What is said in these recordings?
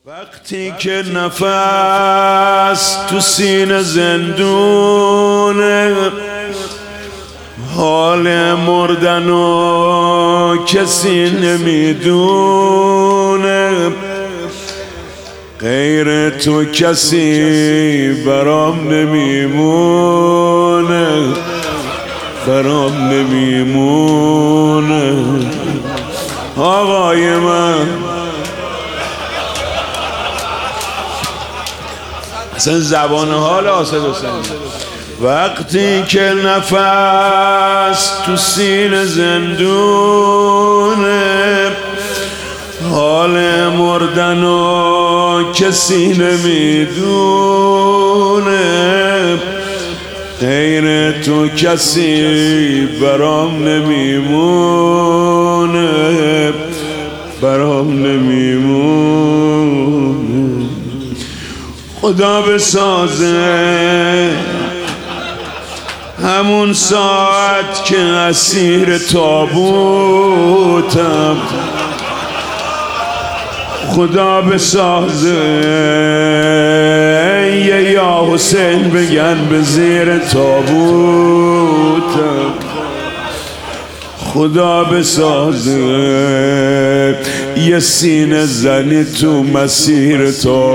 وقتی که نفس تو سینه زندونه، حال مردنو کسی نمیدونه، غیر تو کسی برام نمیمونه، برام نمیمونه. آقای من اصلا زبان حال آسد حسین. وقتی که نفس تو سینه زندونه، حال مردنو کسی نمیدونه، غیر تو کسی برام نمیمونه، برام نمیمونه. خدا بسازه همون ساعت که اسیر تابوتم، خدا بسازه یه یا حسین بگن به زیر تابوتم، خدا بسازه یه سینه زنی تو مسیر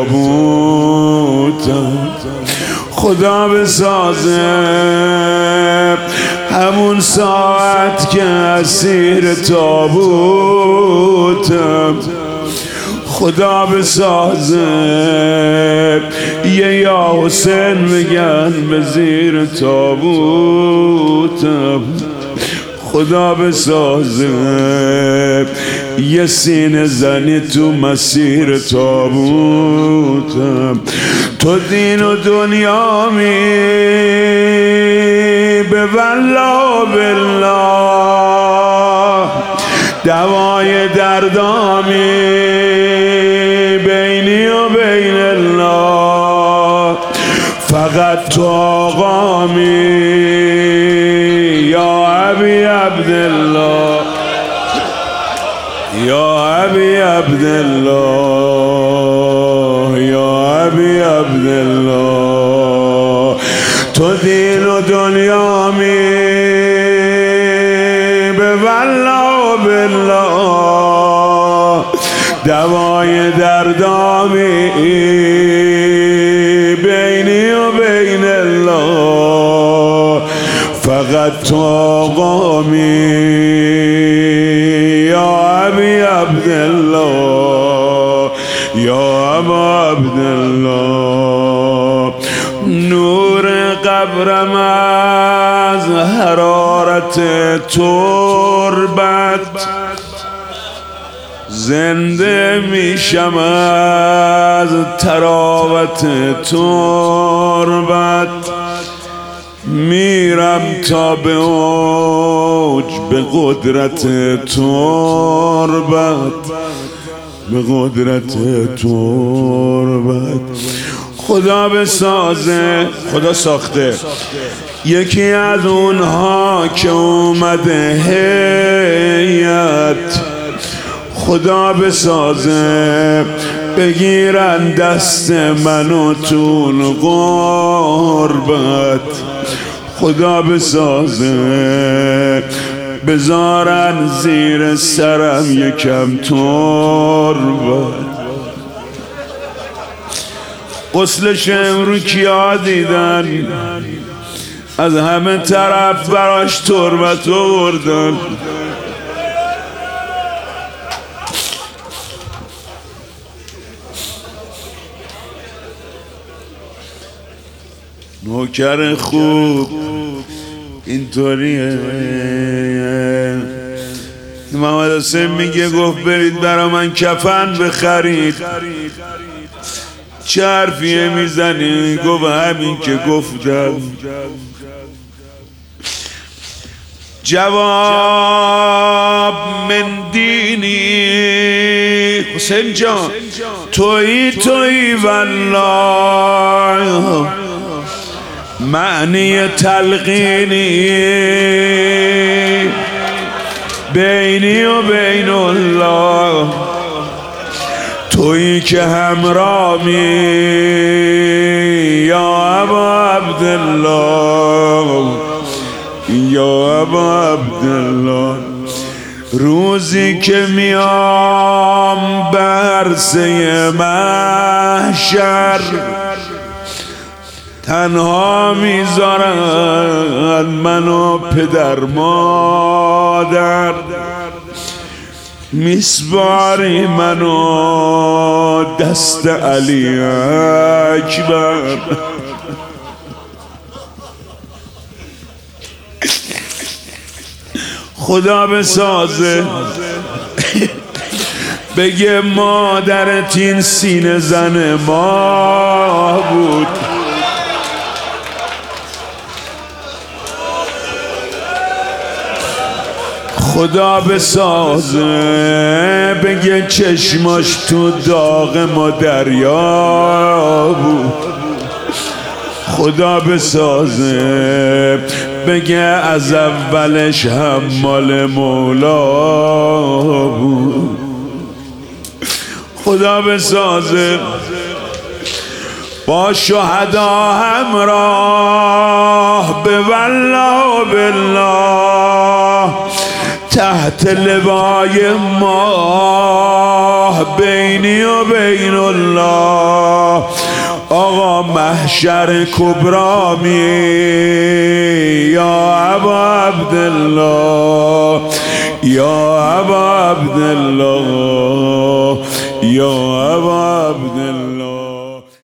تابوتم، خدا بسازه همون ساعت که اسیر تابوتم، خدا بسازه یه یا حسین بگن به زیر تابوتم، خدا بسازه یه سینه زنی تو مسیر تابوتم. تو دین و دنیامی به والله بالله، دوای دردامی بینی و بین الله، فقط تو آقامی یا ابی عبدالله، یا ابی عبدالله، یا ابی عبدالله. تو دین و دنیامی به والله بالله، دوای دردامی بینی و بین الله، فقط تو آقامی یا ابی عبدالله، یا ابا عبدالله. نور قبرم از حرارت تربت، زنده میشم از تراوت تربت، میرم تا به اوج به قدرت تربت، به قدرت تربت. خدا بسازه، خدا ساخته یکی از اونها که اومده هیئت، خدا بسازه بگیرن دست منو تون غربت، خدا بسازه بذارن زیر سرم یکم تربت. غسلش امرو کیا دیدن؟ از همه طرف براش تربت آوردن. نوکر خوب اینطوریه. محمد حسین میگه گفت برید برا من کفن بخرید. چه حرفیه میزنی؟ گفت همین که گفتم. جواب من دینی حسین جان، تویی والله، معنی تلقینی بینی و بین الله، تویی که همراهی یا ابا عبدالله، یا ابا عبدالله. روزی که میام به عرصه محشر تنها میذارن منو پدر مادر، میسپاری منو دست علی اکبر. خدا بسازه بگه مادرت این سینه زن ما بود. خدا بسازه بگه چشماش تو داغ ما دریا بود. خدا بسازه بگه از اولش هم مال مولا بود. خدا بسازه با شهدا همراه به والله و بالله تحت لوای ما بینی و بین الله. آقا محشر کبرامی یا ابا عبدالله، یا ابا عبدالله، یا ابا عبدالله.